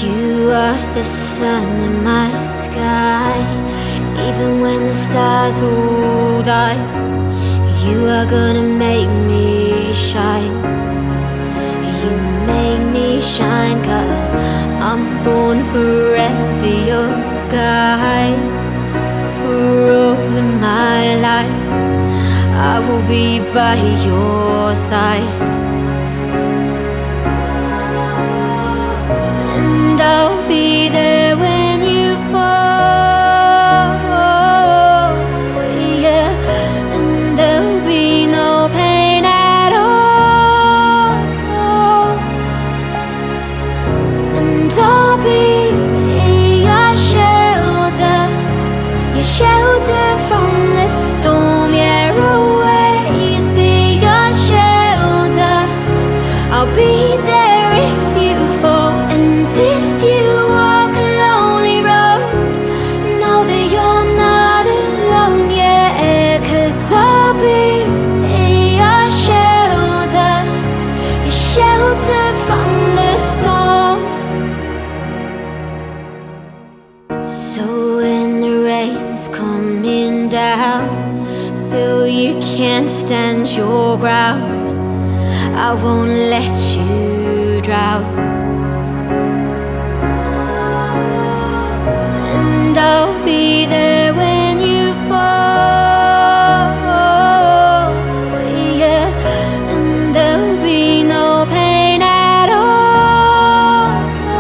You are the sun in my sky. Even when the stars all die, you are gonna make me shine. You make me shine, 'cause I'm born forever your guide. For all of my life I will be by your side, and I'll be there when you fall, yeah. And there'll be no pain at all, and I'll be your shelter, your shelter from the storm, yeah. Always be your shelter. I'll be there if you fall, and if you walk a lonely road, know that you're not alone, yeah. 'Cause I'll be your shelter, your shelter from the storm. So when the rain's coming down, feel you can't stand your ground, I won't let you drown, and I'll be there when you fall, yeah. And there'll be no pain at all,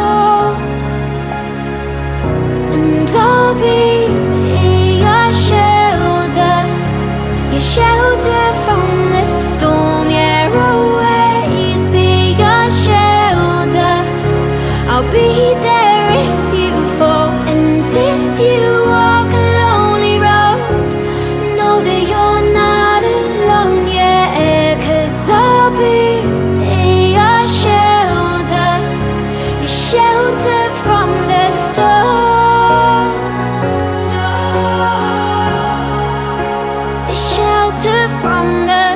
and I'll be your shelter, your shelter from the storm, yeah. Always be your shelter. I'll be there if you fall, and if you walk a lonely road, know that you're not alone, yeah. 'Cause I'll be your shelter, your shelter from the storm, your shelter from the